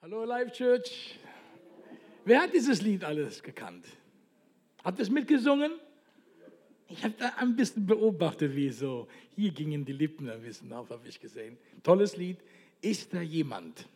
Hallo Life Church. Wer hat dieses Lied alles gekannt? Habt ihr es mitgesungen? Ich habe da ein bisschen beobachtet, wie so, hier gingen die Lippen ein bisschen auf, habe ich gesehen. Tolles Lied. Ist da jemand?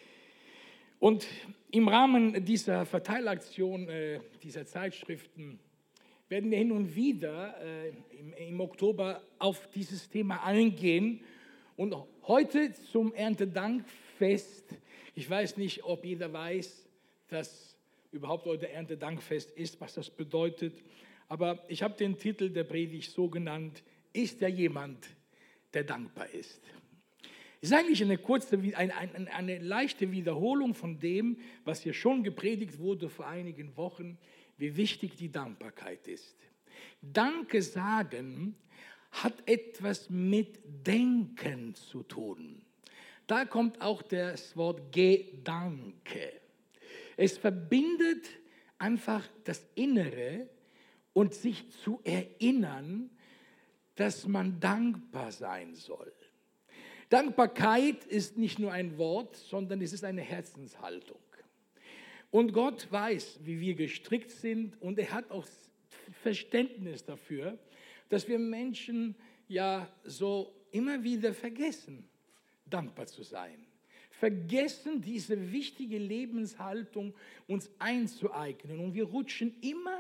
Und im Rahmen dieser Verteilaktion, dieser Zeitschriften, werden wir hin und wieder im Oktober auf dieses Thema eingehen. Und heute zum Erntedankfest. Ich weiß nicht, ob jeder weiß, dass überhaupt heute Erntedankfest ist, was das bedeutet. Aber ich habe den Titel der Predigt so genannt: Ist da jemand, der dankbar ist? Es ist eigentlich eine leichte Wiederholung von dem, was hier schon gepredigt wurde vor einigen Wochen, wie wichtig die Dankbarkeit ist. Danke sagen hat etwas mit Denken zu tun. Da kommt auch das Wort Gedanke. Es verbindet einfach das Innere und sich zu erinnern, dass man dankbar sein soll. Dankbarkeit ist nicht nur ein Wort, sondern es ist eine Herzenshaltung. Und Gott weiß, wie wir gestrickt sind, und er hat auch Verständnis dafür, dass wir Menschen ja so immer wieder vergessen, dankbar zu sein. Vergessen, diese wichtige Lebenshaltung uns einzueignen. Und wir rutschen immer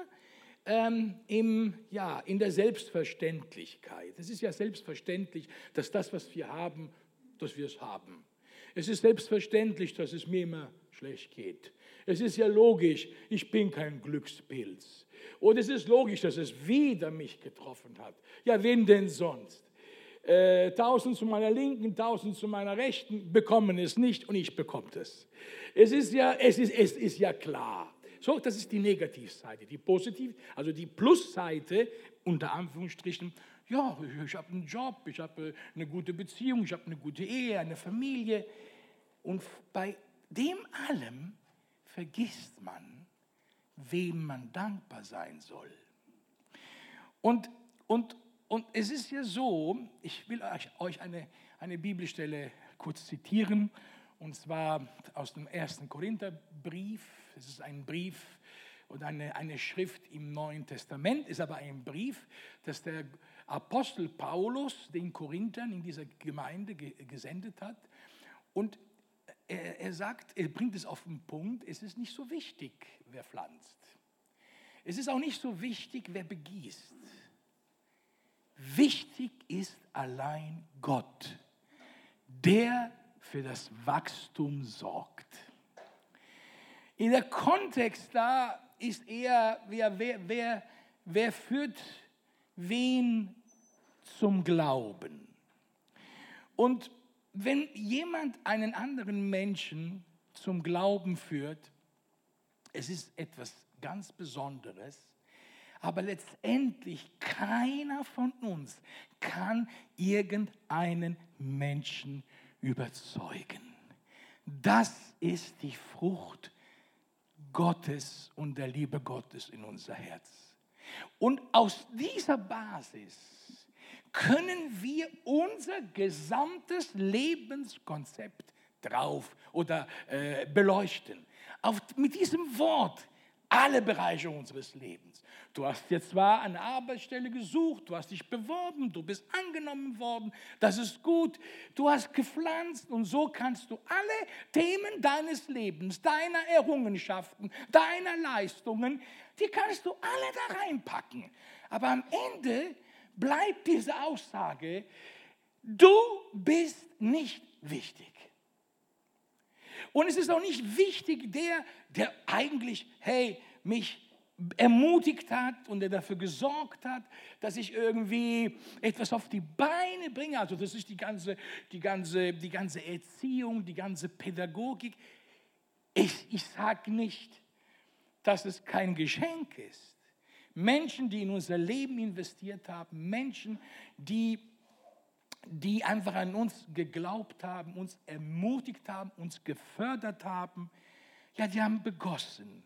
in der Selbstverständlichkeit. Es ist ja selbstverständlich, dass das, was wir haben, dass wir es haben. Es ist selbstverständlich, dass es mir immer schlecht geht. Es ist ja logisch, ich bin kein Glückspilz. Und es ist logisch, dass es wieder mich getroffen hat. Ja, wen denn sonst? 1000 zu meiner Linken, 1000 zu meiner Rechten bekommen es nicht und ich bekomme es. Es ist ja klar. So, das ist die Negativseite. Die Positiv, also die Plusseite, unter Anführungsstrichen, ja, ich habe einen Job, ich habe eine gute Beziehung, ich habe eine gute Ehe, eine Familie. Und bei dem allem vergisst man, wem man dankbar sein soll. Und es ist ja so, ich will euch eine Bibelstelle kurz zitieren, und zwar aus dem 1. Korintherbrief. Es ist ein Brief und eine Schrift im Neuen Testament, ist aber ein Brief, das der Apostel Paulus den Korinthern in dieser Gemeinde gesendet hat. Und er sagt, er bringt es auf den Punkt, es ist nicht so wichtig, wer pflanzt. Es ist auch nicht so wichtig, wer begießt. Wichtig ist allein Gott, der für das Wachstum sorgt. In der Kontext da ist eher, wer führt wen zum Glauben. Und wenn jemand einen anderen Menschen zum Glauben führt, es ist etwas ganz Besonderes, aber letztendlich keiner von uns kann irgendeinen Menschen überzeugen. Das ist die Frucht Gottes und der Liebe Gottes in unser Herz. Und aus dieser Basis können wir unser gesamtes Lebenskonzept beleuchten. Mit diesem Wort alle Bereiche unseres Lebens. Du hast jetzt zwar eine Arbeitsstelle gesucht, du hast dich beworben, du bist angenommen worden, das ist gut, du hast gepflanzt, und so kannst du alle Themen deines Lebens, deiner Errungenschaften, deiner Leistungen, die kannst du alle da reinpacken. Aber am Ende bleibt diese Aussage: Du bist nicht wichtig. Und es ist auch nicht wichtig, der eigentlich, mich ermutigt hat und der dafür gesorgt hat, dass ich irgendwie etwas auf die Beine bringe. Also das ist die ganze Erziehung, die ganze Pädagogik. Ich sage nicht, dass es kein Geschenk ist. Menschen, die in unser Leben investiert haben, Menschen, die einfach an uns geglaubt haben, uns ermutigt haben, uns gefördert haben, ja, die haben begossen.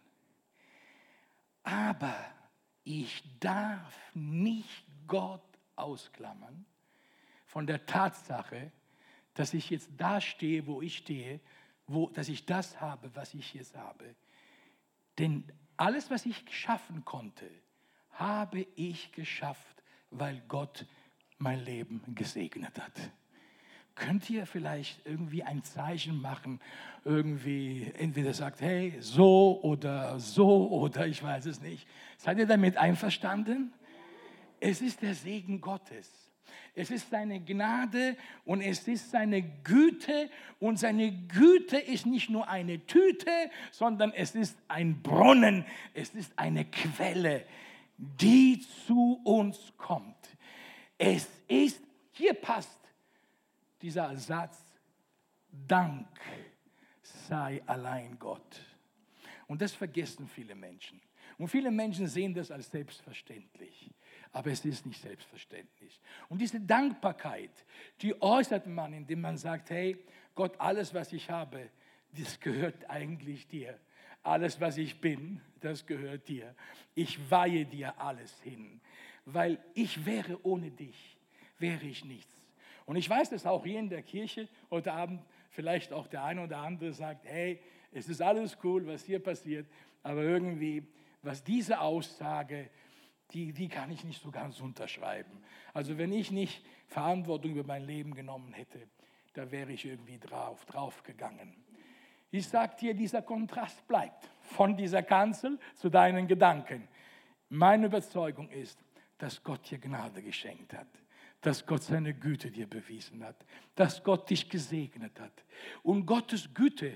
Aber ich darf nicht Gott ausklammern von der Tatsache, dass ich jetzt da stehe, wo ich stehe, dass ich das habe, was ich jetzt habe. Denn alles, was ich schaffen konnte, habe ich geschafft, weil Gott mein Leben gesegnet hat. Könnt ihr vielleicht irgendwie ein Zeichen machen, irgendwie entweder sagt, hey, so oder ich weiß es nicht. Seid ihr damit einverstanden? Es ist der Segen Gottes. Es ist seine Gnade und es ist seine Güte. Und seine Güte ist nicht nur eine Tüte, sondern es ist ein Brunnen, es ist eine Quelle, die zu uns kommt. Es ist, hier passt dieser Satz, Dank sei allein Gott. Und das vergessen viele Menschen. Und viele Menschen sehen das als selbstverständlich. Aber es ist nicht selbstverständlich. Und diese Dankbarkeit, die äußert man, indem man sagt, hey, Gott, alles, was ich habe, das gehört eigentlich dir. Alles, was ich bin, das gehört dir. Ich weihe dir alles hin. Weil ich wäre ohne dich, wäre ich nichts. Und ich weiß, dass auch hier in der Kirche heute Abend vielleicht auch der eine oder andere sagt, hey, es ist alles cool, was hier passiert, aber irgendwie, was diese Aussage, die kann ich nicht so ganz unterschreiben. Also wenn ich nicht Verantwortung über mein Leben genommen hätte, da wäre ich irgendwie drauf gegangen. Ich sage dir, dieser Kontrast bleibt von dieser Kanzel zu deinen Gedanken. Meine Überzeugung ist, dass Gott dir Gnade geschenkt hat, dass Gott seine Güte dir bewiesen hat, dass Gott dich gesegnet hat. Und Gottes Güte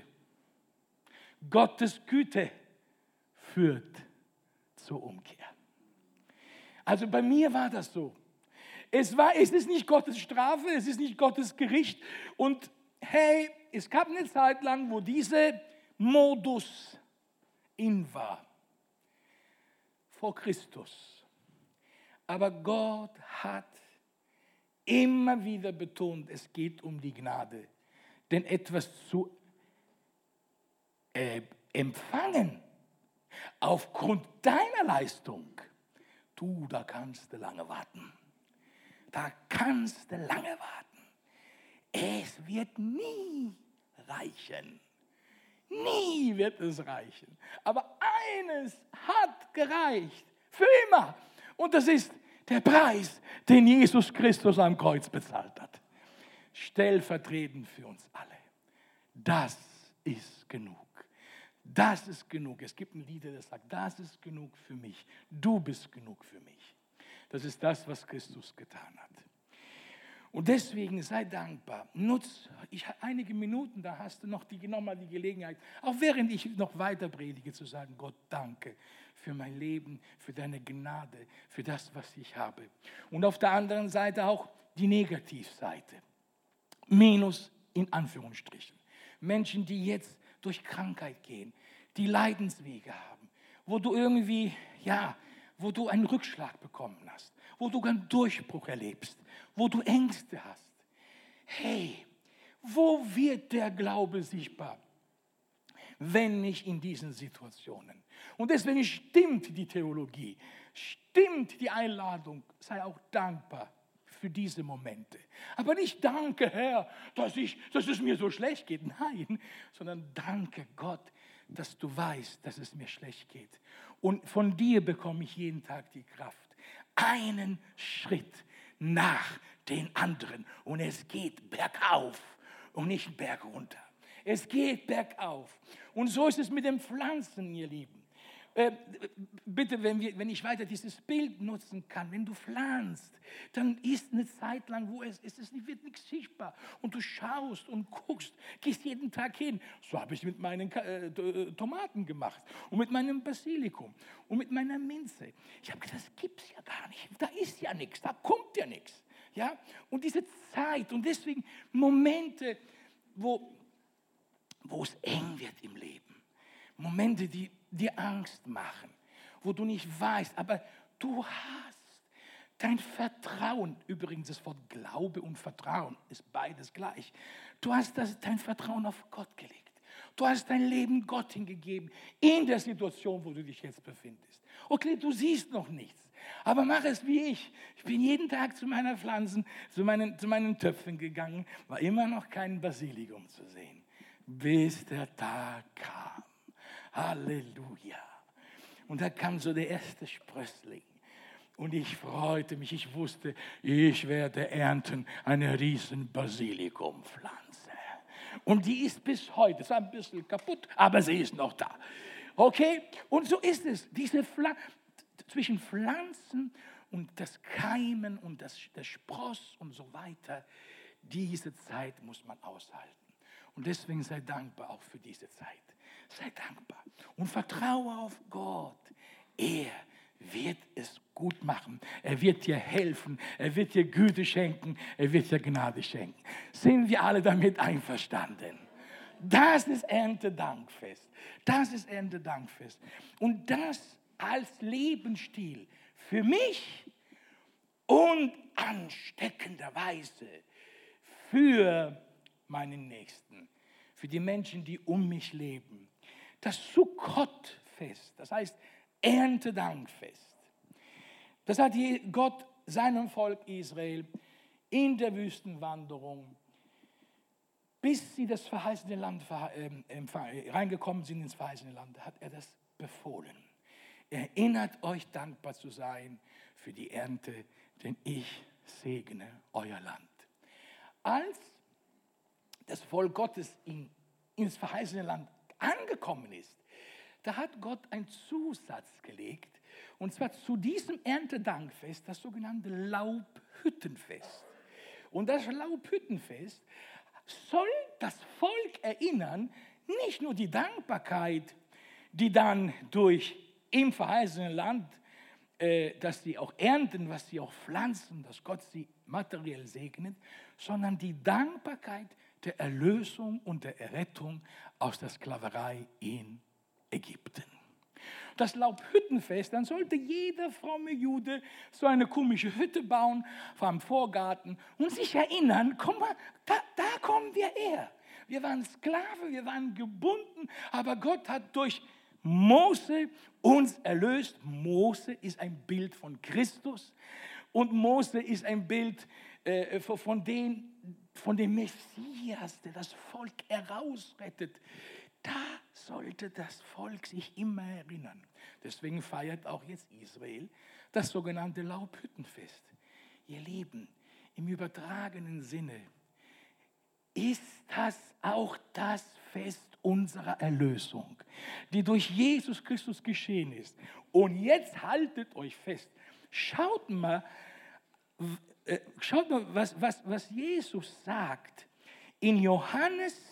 führt zur Umkehr. Also bei mir war das so. Es ist nicht Gottes Strafe, es ist nicht Gottes Gericht. Und hey, es gab eine Zeit lang, wo dieser Modus in war. Vor Christus. Aber Gott hat immer wieder betont, es geht um die Gnade. Denn etwas zu empfangen, aufgrund deiner Leistung, da kannst du lange warten. Da kannst du lange warten. Es wird nie reichen. Nie wird es reichen. Aber eines hat gereicht. Für immer. Und das ist der Preis, den Jesus Christus am Kreuz bezahlt hat. Stellvertretend für uns alle. Das ist genug. Das ist genug. Es gibt ein Lied, das sagt, das ist genug für mich. Du bist genug für mich. Das ist das, was Christus getan hat. Und deswegen sei dankbar. Nutz einige Minuten, da hast du nochmal die Gelegenheit, auch während ich noch weiter predige, zu sagen, Gott, danke für mein Leben, für deine Gnade, für das, was ich habe. Und auf der anderen Seite auch die Negativseite. Minus in Anführungsstrichen. Menschen, die jetzt durch Krankheit gehen, die Leidenswege haben, wo du irgendwie, wo du einen Rückschlag bekommen hast, wo du einen Durchbruch erlebst, wo du Ängste hast. Hey, wo wird der Glaube sichtbar, wenn nicht in diesen Situationen? Und deswegen stimmt die Theologie, stimmt die Einladung, sei auch dankbar für diese Momente. Aber nicht danke, Herr, dass es mir so schlecht geht. Nein, sondern danke Gott, dass du weißt, dass es mir schlecht geht. Und von dir bekomme ich jeden Tag die Kraft. Einen Schritt nach den anderen. Und es geht bergauf und nicht bergunter. Es geht bergauf. Und so ist es mit den Pflanzen, ihr Lieben. Bitte, wenn ich weiter dieses Bild nutzen kann, wenn du pflanzt, dann ist eine Zeit lang, wo wird nichts sichtbar. Und du schaust und guckst, gehst jeden Tag hin. So habe ich mit meinen Tomaten gemacht und mit meinem Basilikum und mit meiner Minze. Ich habe gedacht, das gibt es ja gar nicht. Da ist ja nichts, da kommt ja nichts. Ja? Und diese Zeit und deswegen Momente, wo es eng wird im Leben. Momente, die dir Angst machen, wo du nicht weißt, aber du hast dein Vertrauen, übrigens das Wort Glaube und Vertrauen ist beides gleich, du hast dein Vertrauen auf Gott gelegt. Du hast dein Leben Gott hingegeben, in der Situation, wo du dich jetzt befindest. Okay, du siehst noch nichts, aber mach es wie ich. Ich bin jeden Tag zu meiner Pflanzen, zu meinen Töpfen gegangen, war immer noch kein Basilikum zu sehen. bis der Tag kam. Halleluja. Und da kam so der erste Sprössling. Und ich freute mich, ich wusste, ich werde ernten eine riesen Basilikumpflanze. Und die ist bis heute, ist ein bisschen kaputt, aber sie ist noch da. Okay? Und so ist es. Zwischen Pflanzen und das Keimen und der Spross und so weiter, diese Zeit muss man aushalten. Und deswegen sei dankbar auch für diese Zeit. Sei dankbar und vertraue auf Gott. Er wird es gut machen. Er wird dir helfen. Er wird dir Güte schenken. Er wird dir Gnade schenken. Sind wir alle damit einverstanden? Das ist Erntedankfest. Das ist Erntedankfest. Und das als Lebensstil für mich und ansteckenderweise für meinen Nächsten, für die Menschen, die um mich leben. Das Sukkot-Fest, das heißt Erntedankfest. Das hat Gott seinem Volk Israel in der Wüstenwanderung, bis sie das verheißene Land reingekommen sind ins verheißene Land, hat er das befohlen. Erinnert euch, dankbar zu sein für die Ernte, denn ich segne euer Land. Als das Volk Gottes ins verheißene Land angekommen ist, da hat Gott einen Zusatz gelegt, und zwar zu diesem Erntedankfest, das sogenannte Laubhüttenfest. Und das Laubhüttenfest soll das Volk erinnern, nicht nur die Dankbarkeit, die dann im verheißenen Land, dass sie auch ernten, was sie auch pflanzen, dass Gott sie materiell segnet, sondern die Dankbarkeit der Erlösung und der Errettung aus der Sklaverei in Ägypten. Das Laubhüttenfest, dann sollte jeder fromme Jude so eine komische Hütte bauen vor einem Vorgarten und sich erinnern, komm mal, da kommen wir her. Wir waren Sklaven, wir waren gebunden, aber Gott hat durch Mose uns erlöst. Mose ist ein Bild von Christus und Mose ist ein Bild von dem Messias, der das Volk herausrettet. Da sollte das Volk sich immer erinnern. Deswegen feiert auch jetzt Israel das sogenannte Laubhüttenfest. Ihr Lieben, im übertragenen Sinne ist das auch das Fest unserer Erlösung, die durch Jesus Christus geschehen ist. Und jetzt haltet euch fest. Schaut mal, was Jesus sagt in Johannes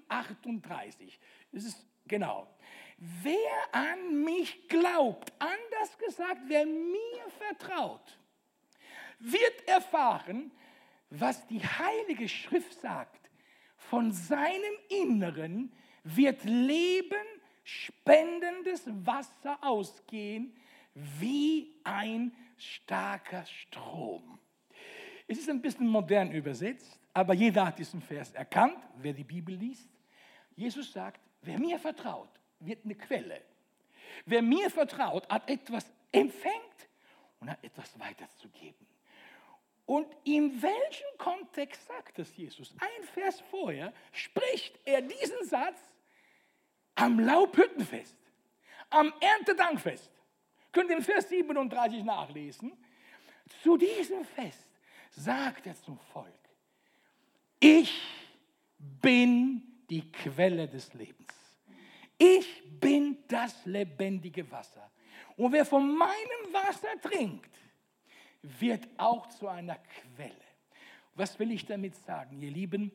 7,38. Das ist genau. Wer an mich glaubt, anders gesagt, wer mir vertraut, wird erfahren, was die Heilige Schrift sagt. Von seinem Inneren wird Leben spendendes Wasser ausgehen, wie ein starker Strom. Es ist ein bisschen modern übersetzt, aber jeder hat diesen Vers erkannt, wer die Bibel liest. Jesus sagt, wer mir vertraut, wird eine Quelle. Wer mir vertraut, hat etwas empfängt und hat etwas weiterzugeben. Und in welchem Kontext sagt das Jesus? Ein Vers vorher spricht er diesen Satz am Laubhüttenfest, am Erntedankfest. Könnt ihr in Vers 37 nachlesen. Zu diesem Fest sagt er zum Volk, ich bin die Quelle des Lebens. Ich bin das lebendige Wasser. Und wer von meinem Wasser trinkt, wird auch zu einer Quelle. Was will ich damit sagen, ihr Lieben?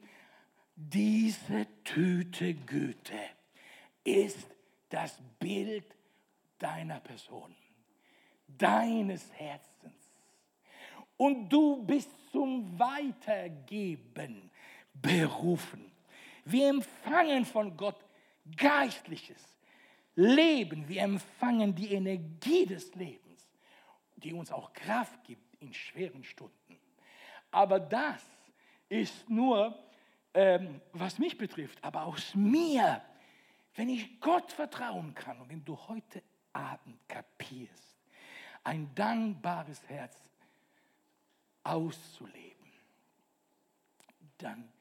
Diese Tüte Güte ist das Bild deiner Person, deines Herzens. Und du bist zum Weitergeben berufen. Wir empfangen von Gott geistliches Leben. Wir empfangen die Energie des Lebens, die uns auch Kraft gibt in schweren Stunden. Aber das ist nur, was mich betrifft, aber aus mir, wenn ich Gott vertrauen kann und wenn du heute Abend kapierst, ein dankbares Herz auszuleben, dann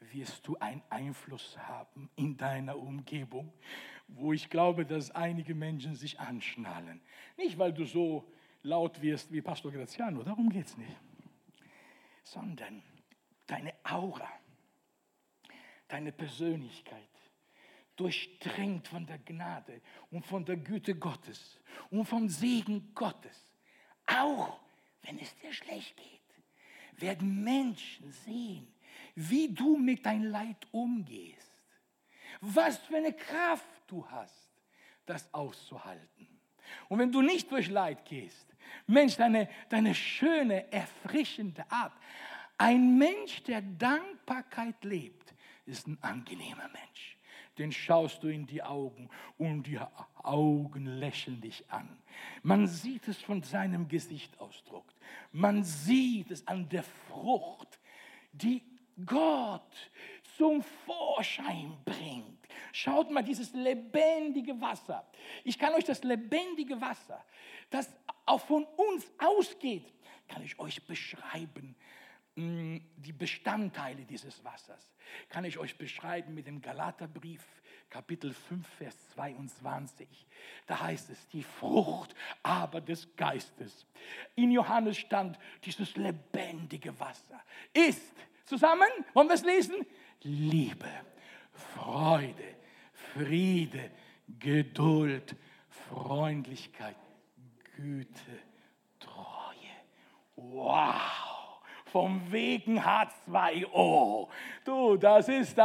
wirst du einen Einfluss haben in deiner Umgebung, wo ich glaube, dass einige Menschen sich anschnallen. Nicht, weil du so laut wirst wie Pastor Graziano, darum geht es nicht, sondern deine Aura, deine Persönlichkeit, durchdrängt von der Gnade und von der Güte Gottes und vom Segen Gottes. Auch wenn es dir schlecht geht, werden Menschen sehen, wie du mit deinem Leid umgehst. Was für eine Kraft du hast, das auszuhalten. Und wenn du nicht durch Leid gehst, Mensch, deine schöne, erfrischende Art. Ein Mensch, der Dankbarkeit lebt, ist ein angenehmer Mensch. Den schaust du in die Augen und die Augen lächeln dich an. Man sieht es von seinem Gesichtsausdruck. Man sieht es an der Frucht, die Gott zum Vorschein bringt. Schaut mal, dieses lebendige Wasser. Ich kann euch das lebendige Wasser, das auch von uns ausgeht, kann ich euch beschreiben. Die Bestandteile dieses Wassers kann ich euch beschreiben mit dem Galaterbrief, Kapitel 5, Vers 22. Da heißt es, die Frucht aber des Geistes. In Johannes stand dieses lebendige Wasser. Ist, zusammen, wollen wir es lesen? Liebe, Freude, Friede, Geduld, Freundlichkeit, Güte, Treue. Wow! Vom wegen H2O. Du, da ist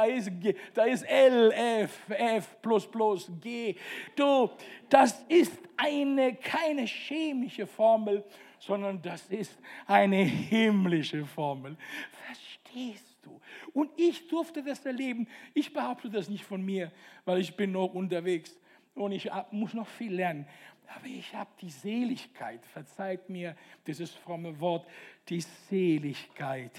L, F plus G. Du, das ist keine chemische Formel, sondern das ist eine himmlische Formel. Verstehst du? Und ich durfte das erleben. Ich behaupte das nicht von mir, weil ich bin noch unterwegs und ich muss noch viel lernen. Aber ich habe die Seligkeit, verzeiht mir dieses fromme Wort, die Seligkeit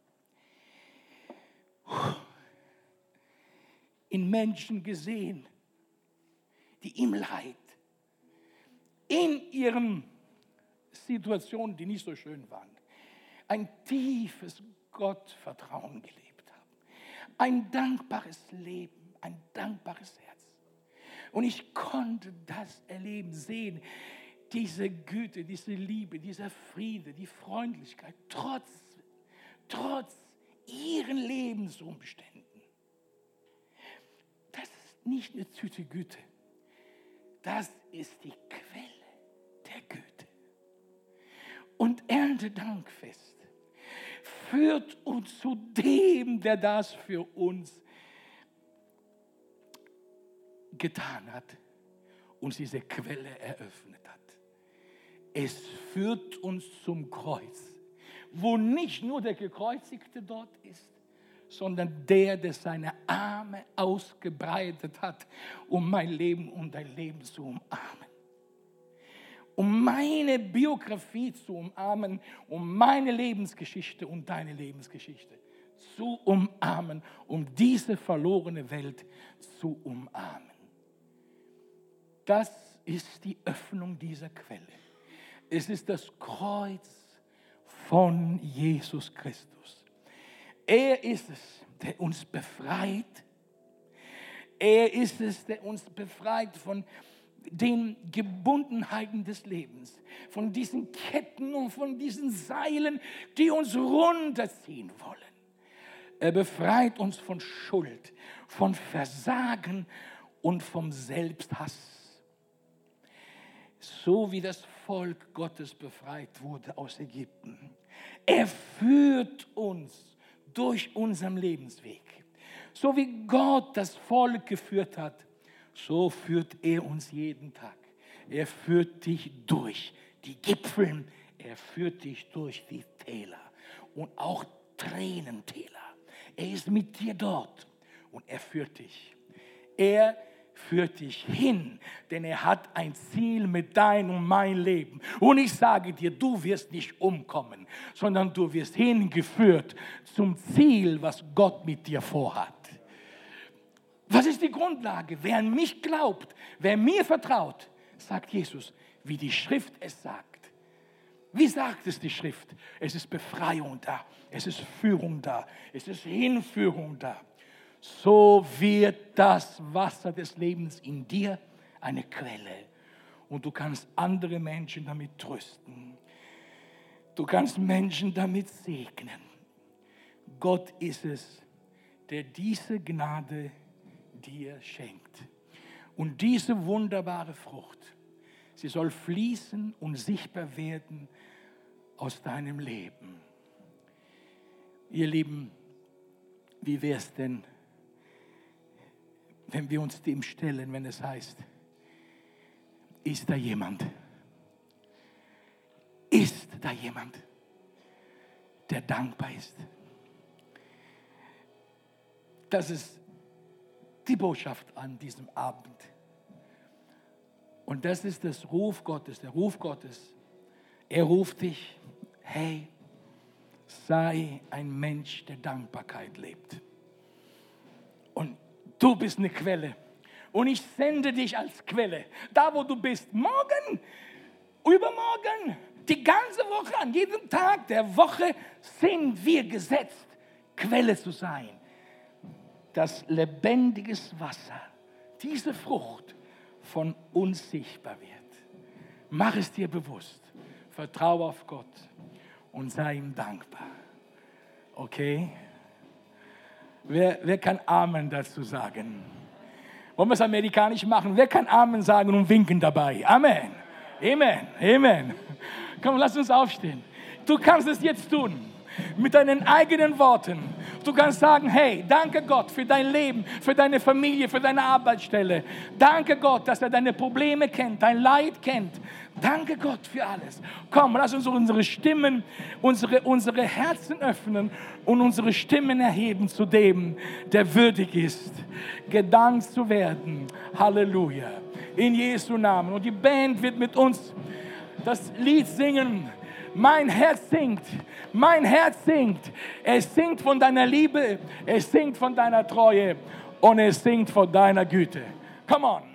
in Menschen gesehen, die im Leid, in ihren Situationen, die nicht so schön waren, ein tiefes Gottvertrauen gelebt haben. Ein dankbares Leben, ein dankbares Herz. Und ich konnte das erleben, sehen, diese Güte, diese Liebe, dieser Friede, die Freundlichkeit, trotz ihren Lebensumständen. Das ist nicht eine Tüte Güte, das ist die Quelle der Güte. Und Erntedankfest führt uns zu dem, der das für uns getan hat, uns diese Quelle eröffnet hat. Es führt uns zum Kreuz, wo nicht nur der Gekreuzigte dort ist, sondern der seine Arme ausgebreitet hat, um mein Leben und dein Leben zu umarmen. Um meine Biografie zu umarmen, um meine Lebensgeschichte und deine Lebensgeschichte zu umarmen, um diese verlorene Welt zu umarmen. Das ist die Öffnung dieser Quelle. Es ist das Kreuz von Jesus Christus. Er ist es, der uns befreit. Er ist es, der uns befreit von den Gebundenheiten des Lebens, von diesen Ketten und von diesen Seilen, die uns runterziehen wollen. Er befreit uns von Schuld, von Versagen und vom Selbsthass. So wie das Volk Gottes befreit wurde aus Ägypten. Er führt uns durch unseren Lebensweg. So wie Gott das Volk geführt hat, so führt er uns jeden Tag. Er führt dich durch die Gipfel, er führt dich durch die Täler und auch Tränentäler. Er ist mit dir dort und er führt dich. Er führt dich hin, denn er hat ein Ziel mit deinem und mein Leben. Und ich sage dir, du wirst nicht umkommen, sondern du wirst hingeführt zum Ziel, was Gott mit dir vorhat. Was ist die Grundlage? Wer an mich glaubt, wer mir vertraut, sagt Jesus, wie die Schrift es sagt, Wie sagt es die Schrift? Es ist Befreiung da, es ist Führung da, es ist Hinführung da. So wird das Wasser des Lebens in dir eine Quelle. Und du kannst andere Menschen damit trösten. Du kannst Menschen damit segnen. Gott ist es, der diese Gnade dir schenkt. Und diese wunderbare Frucht, sie soll fließen und sichtbar werden aus deinem Leben. Ihr Lieben, wie wäre es denn, wenn wir uns dem stellen, wenn es heißt, ist da jemand? Ist da jemand, der dankbar ist? Das ist die Botschaft an diesem Abend. Und das ist das Ruf Gottes, der Ruf Gottes. Er ruft dich, hey, sei ein Mensch, der Dankbarkeit lebt. Und du bist eine Quelle. Und ich sende dich als Quelle. Da, wo du bist, morgen, übermorgen, die ganze Woche, an jedem Tag der Woche sind wir gesetzt, Quelle zu sein. Dass lebendiges Wasser, diese Frucht von uns sichtbar wird. Mach es dir bewusst. Vertraue auf Gott und sei ihm dankbar. Okay? Wer kann Amen dazu sagen? Wollen wir es amerikanisch machen? Wer kann Amen sagen und winken dabei? Amen. Amen. Amen. Komm, lass uns aufstehen. Du kannst es jetzt tun. Mit deinen eigenen Worten. Du kannst sagen, hey, danke Gott für dein Leben, für deine Familie, für deine Arbeitsstelle. Danke Gott, dass er deine Probleme kennt, dein Leid kennt. Danke Gott für alles. Komm, lass uns unsere Stimmen, unsere Herzen öffnen und unsere Stimmen erheben zu dem, der würdig ist, gedankt zu werden. Halleluja. In Jesu Namen. Und die Band wird mit uns das Lied singen. Mein Herz singt, mein Herz singt. Es singt von deiner Liebe, es singt von deiner Treue und es singt von deiner Güte. Come on.